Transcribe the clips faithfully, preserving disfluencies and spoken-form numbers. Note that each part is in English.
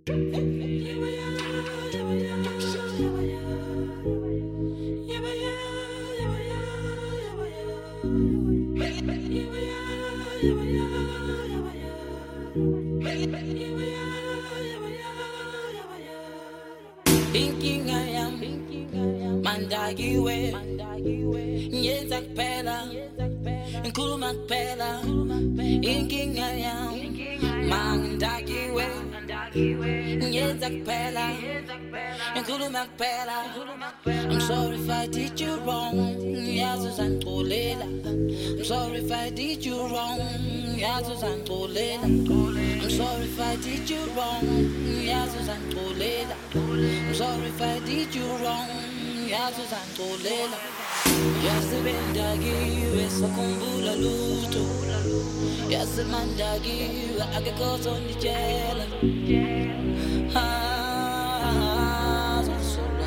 Inkinga yami mandakiwe nyenza kuphela ngikhuluma kuphela inkinga yami mandakiwe nyenza kuphela ngikhuluma kuphela. I'm sorry if I did you wrong, yazi uzangixolela. I'm sorry if I did you wrong, yazi uzangixolela. I'm sorry if I did you wrong, yazi uzangixolela. I'm sorry if I did you wrong, yazi uzangixolela. Yasebenza kiwe sakhumbula lutho, yasemanda kiwe akekho ozonditshela. Ah, zosola,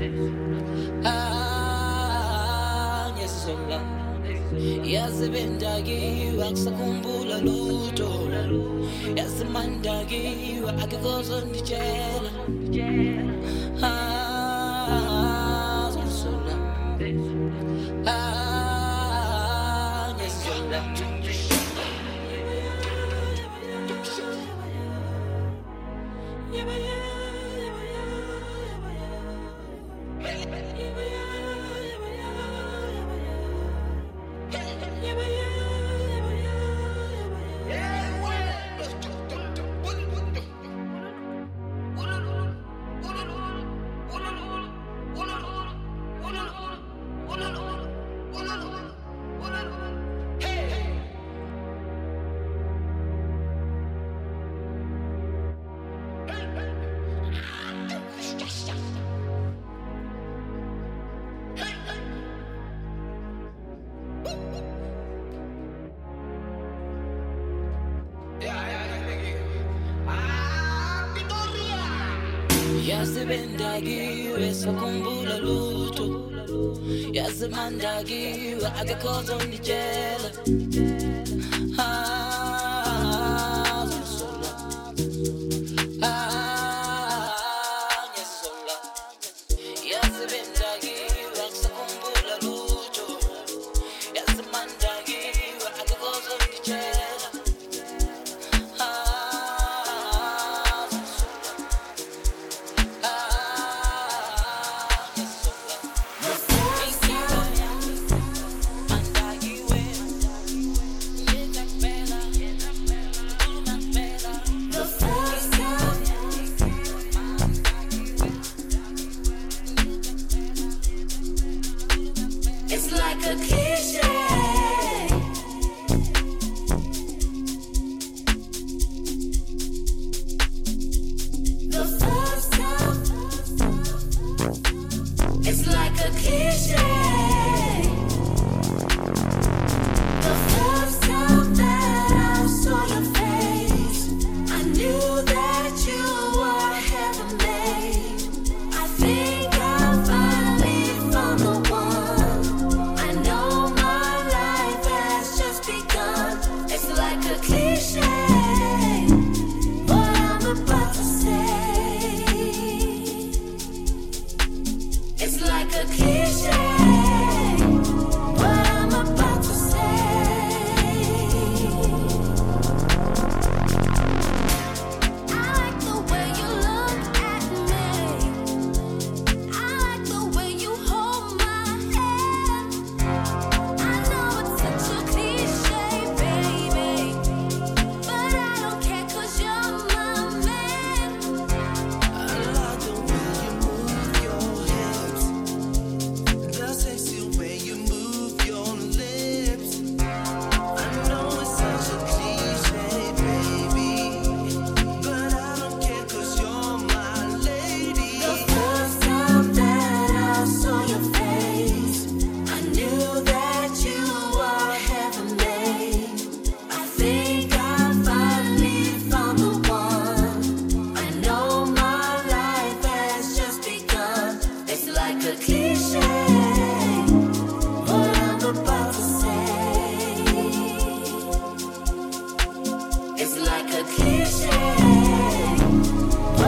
ah, ngesola. Yasebenza kiwe akusakhumbula lutho, yasemanda kiwe akekho ozonditshela. Ah, zosola. Ah, yes, you're left. Yasebenza kiwe sakhumbula lutho, yasemanda kiwe akekho ozonditshela. Ah, zosola, ah, ngesola. Yasebenza kiwe sakhumbula lutho, yasemanda kiwe akekho ozonditshela. It's like a cliche. The first time. It's like a cliche. The first time that I saw your face, I knew that you were heaven made. I think I finally found the one. I know my life has just begun. It's like a cliche, what I'm about to say. It's like a cliche, what I'm about to say. I like the way you look at me. I like the way you hold my hand. I know it's such a cliche, baby, but I don't care 'cause you're my man. I like the way you move your hips, the sexy way you move your lips. I know it's such a cliche, baby, but I don't care 'cause you're my lady. The first time that I saw your face, I knew that you were heaven made. I think I finally found the one. I know my life has just begun. It's like a cliche, what I'm about to say. It's like a cliche, what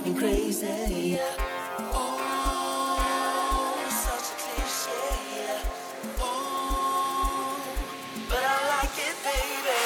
me crazy. Oh, such a cliche. Oh, but I like it, baby.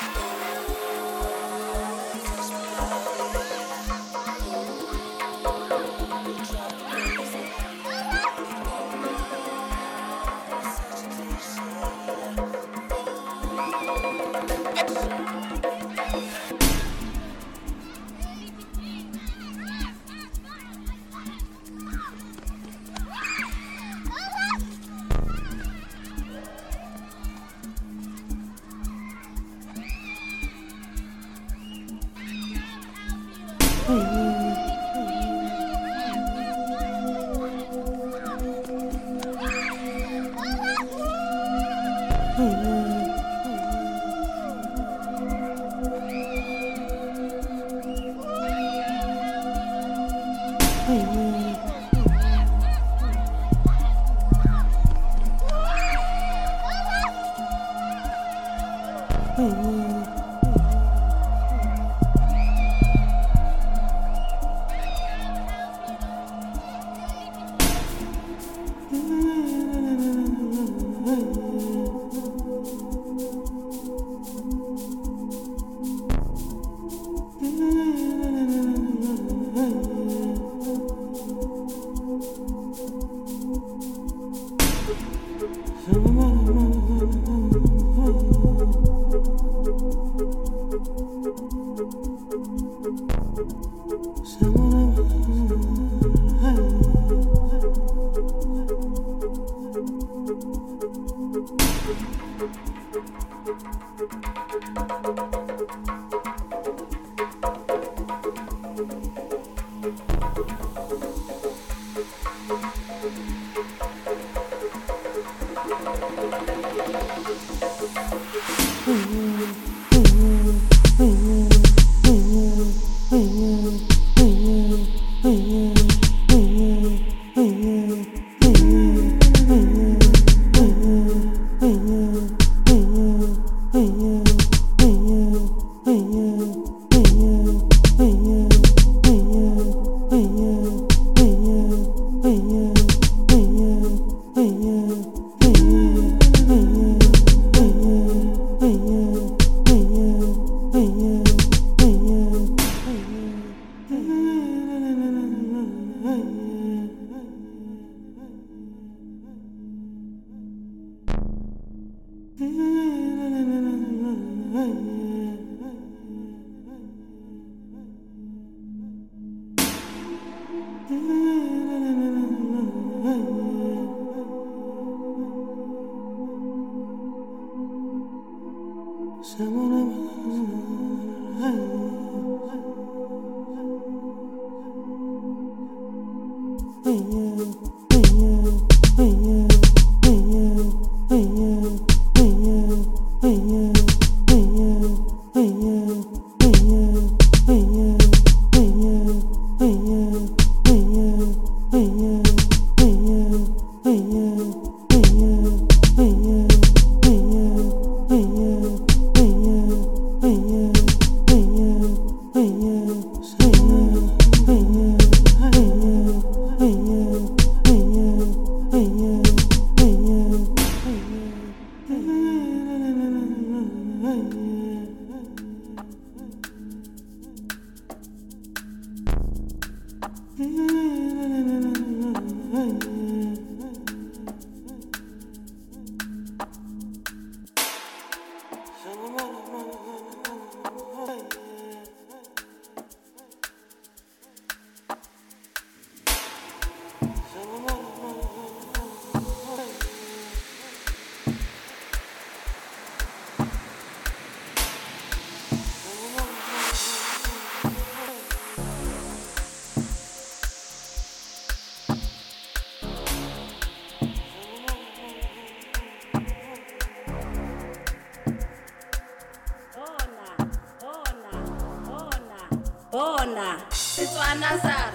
Bona, Setswana Sara,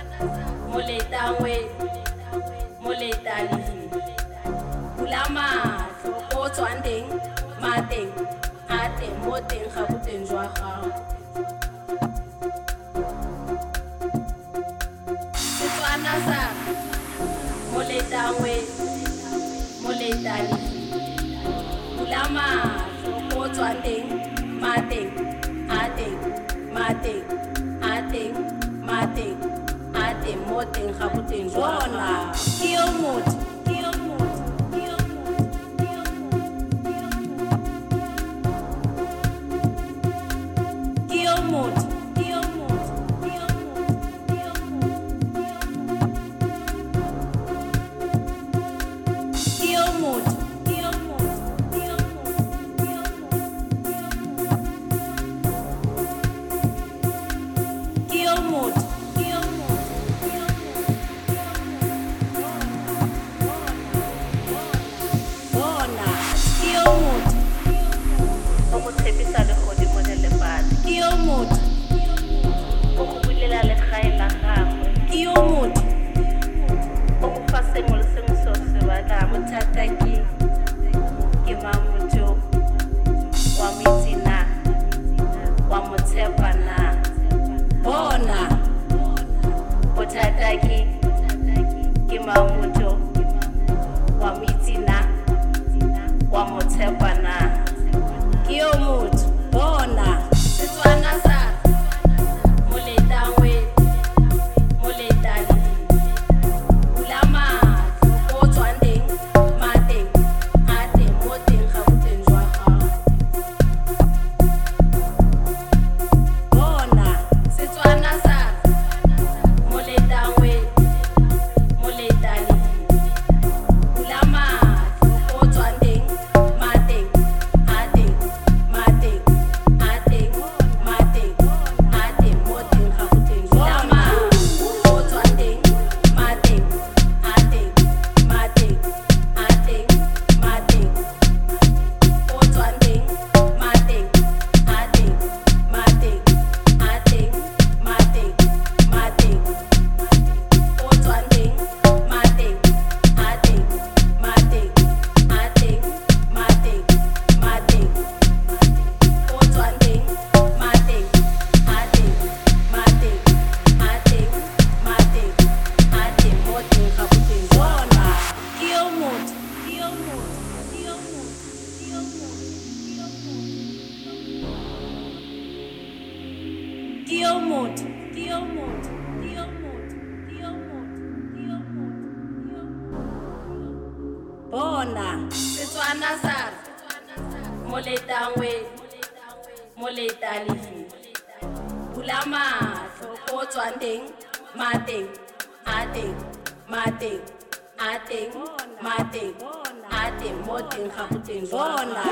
Moleta Ngwe, Moleta Lihi, Ulama, o tswang teng, mateng, a teng, mo teng ga boteng jwa gago. moletalisi bula mahlo ko tswang teng mateng a teng mateng a teng mateng a teng mo teng ga boteng bona ke yo motho ke yo motho ke yo motho ke yo motho ke yo motho ke yo motho ke yo motho ke yo motho bona Setswana sa moletangwe moletalifi bula mahlo ko tswang teng mateng a teng mateng a teng mateng a teng mo teng ga boteng bona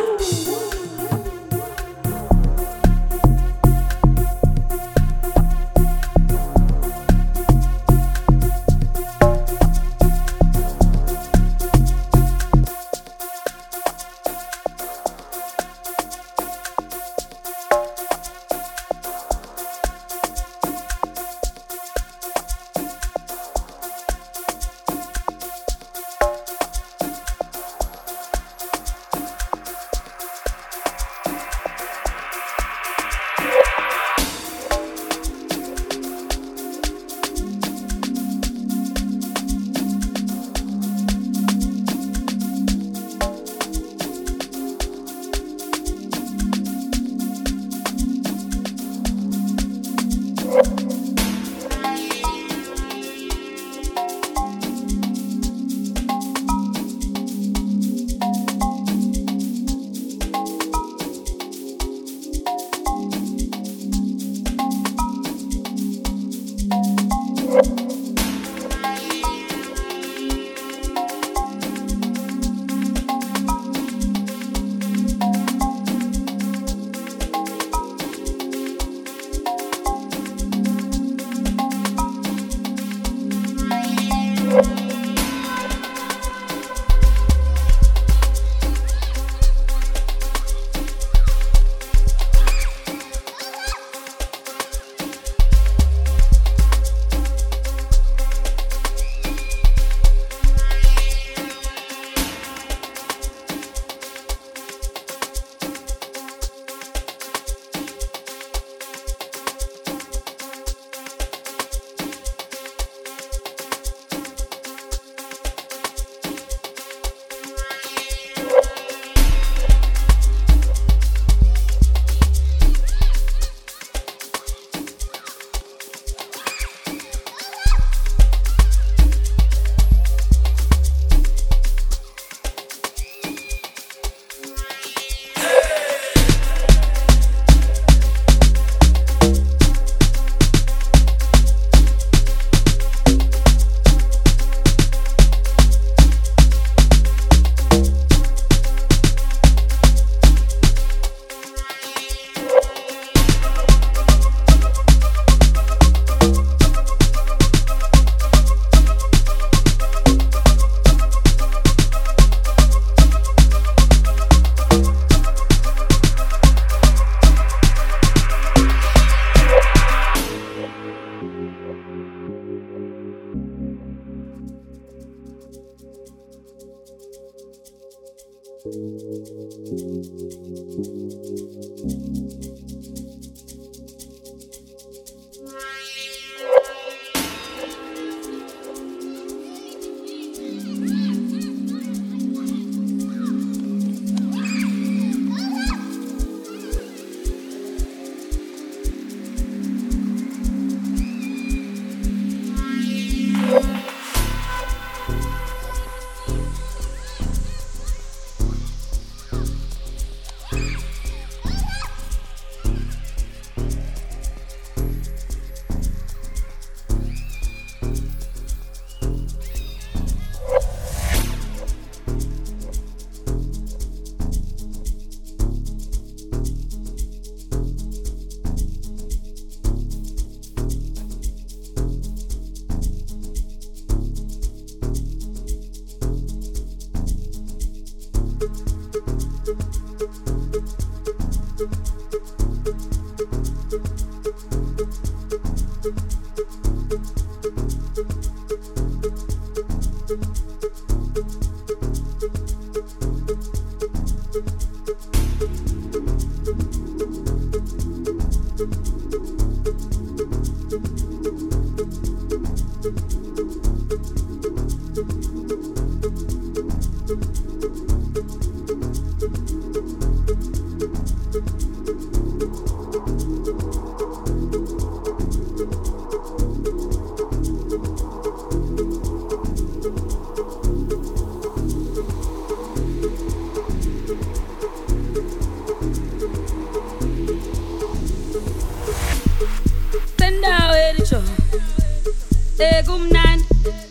wethu ekumnandi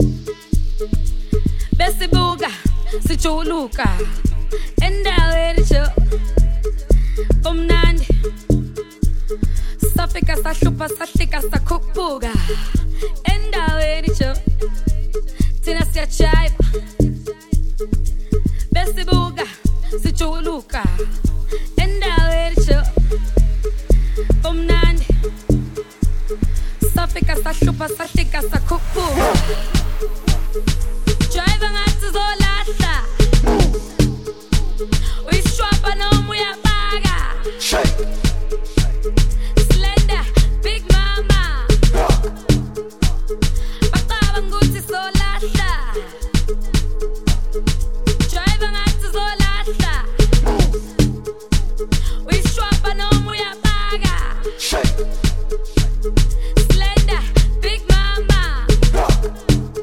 besibuka sijuluka endaweni jo kumnandi safika sahlupha sahlika sakhuphuka endaweni jo thina siyajiva besibuka sijuluka endaweni jo kumnandi safika sahlupha sahlika sakhuphuka drive ngathi zolahla uyishwapha noma uyabaka slender big mama baqaba nguthi zolahla drive ngathi zolahla uyishwapha noma uyabaka slender big mama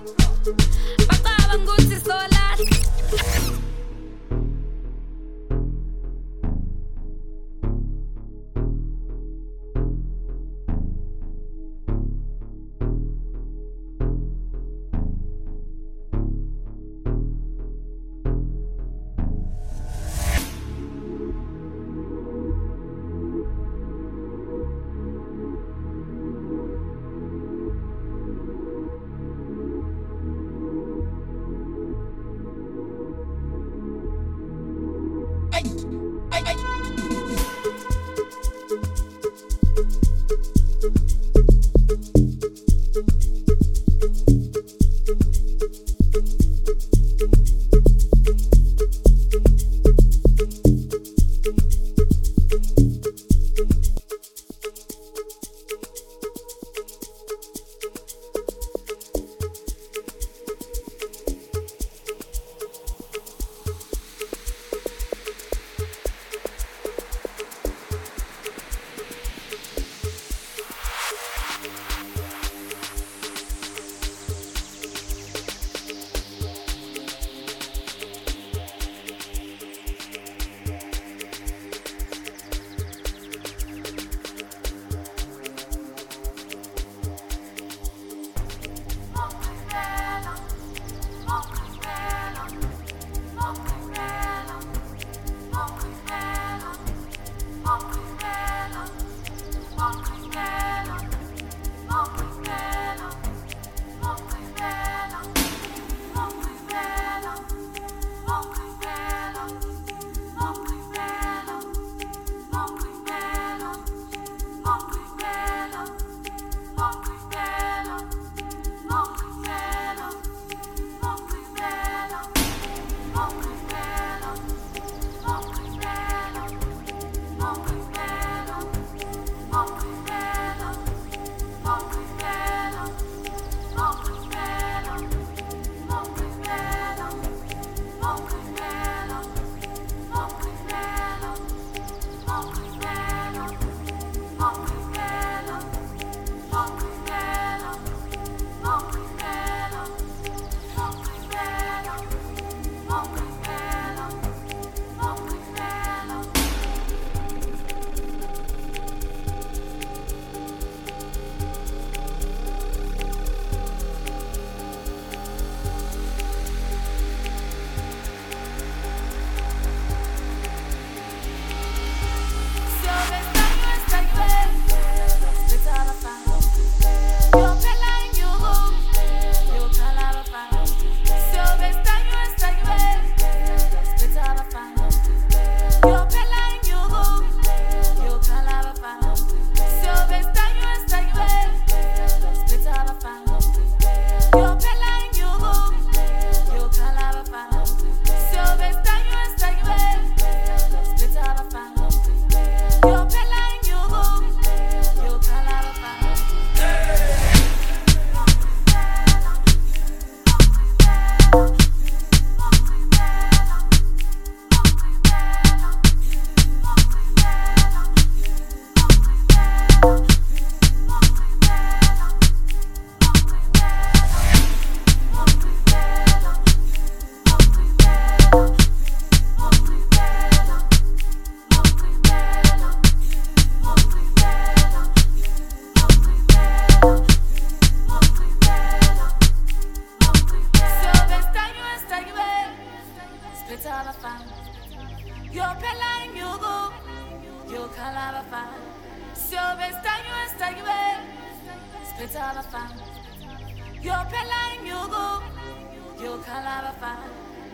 Siyobe stanyu stanyu speta abafana yophela inyuku yokhala abafana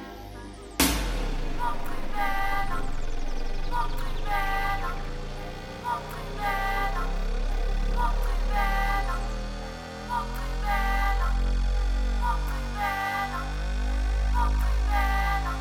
Mokwibela Mokwibela Mokwibela Mokwibela Mokwibela Mokwibela Mokwibela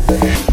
Thank